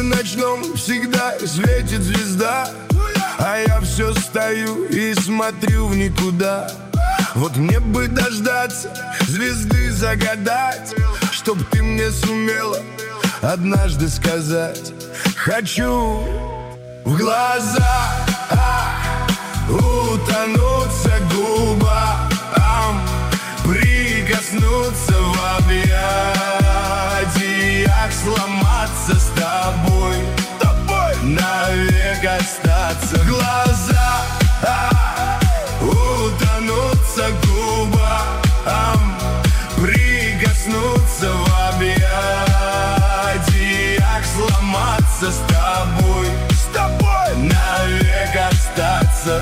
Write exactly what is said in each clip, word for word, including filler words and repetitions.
ночном всегда светит звезда, а я все стою и смотрю в никуда. Вот мне бы дождаться, звезды загадать, чтоб ты мне сумела однажды сказать: хочу в глаза утонуться губам, прикоснуться в объятиях, сломаться с тобой, тобой навек остаться. В глаза утонуться губам, прикоснуться в объятиях, сломаться с тобой, с тобой навек остаться.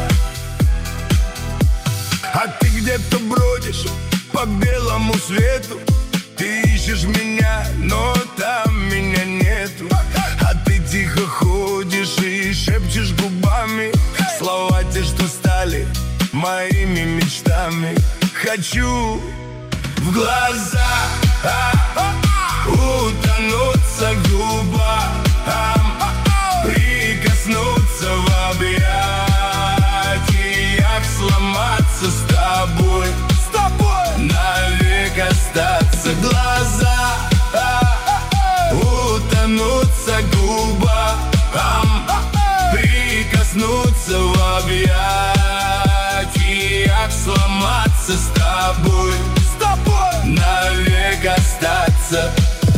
А ты где-то бродишь по белому свету, ты ищешь меня, но там меня нету. А ты тихо ходишь и шепчешь губами слова те, что стали моими мечтами. Хочу в глаза утонуться губам, прикоснуться в объятиях, сломаться с тобой, с тобой навек остаться. Глаза утонуться губам, прикоснуться в объятиях, сломаться с тобой, с тобой навек остаться.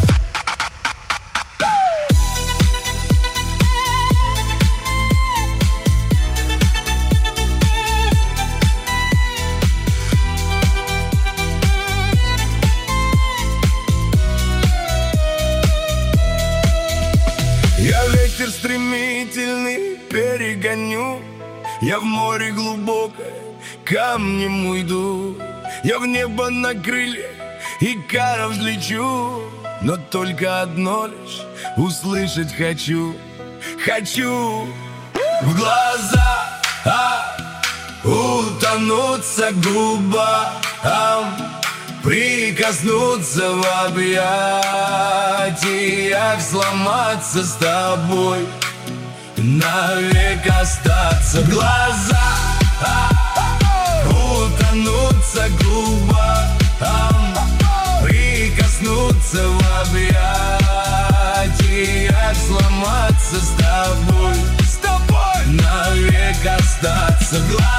Я ветер стремительный перегоню, я в море глубокое камнем уйду. Я в небо на крыльях икара взлечу, но только одно лишь услышать хочу. Хочу в глаза утонуться губам, прикоснуться в объятиях, сломаться с тобой, навек остаться. В глаза утонуться губам, прикоснуться в объятиях, сломаться с тобой, с тобой навек остаться.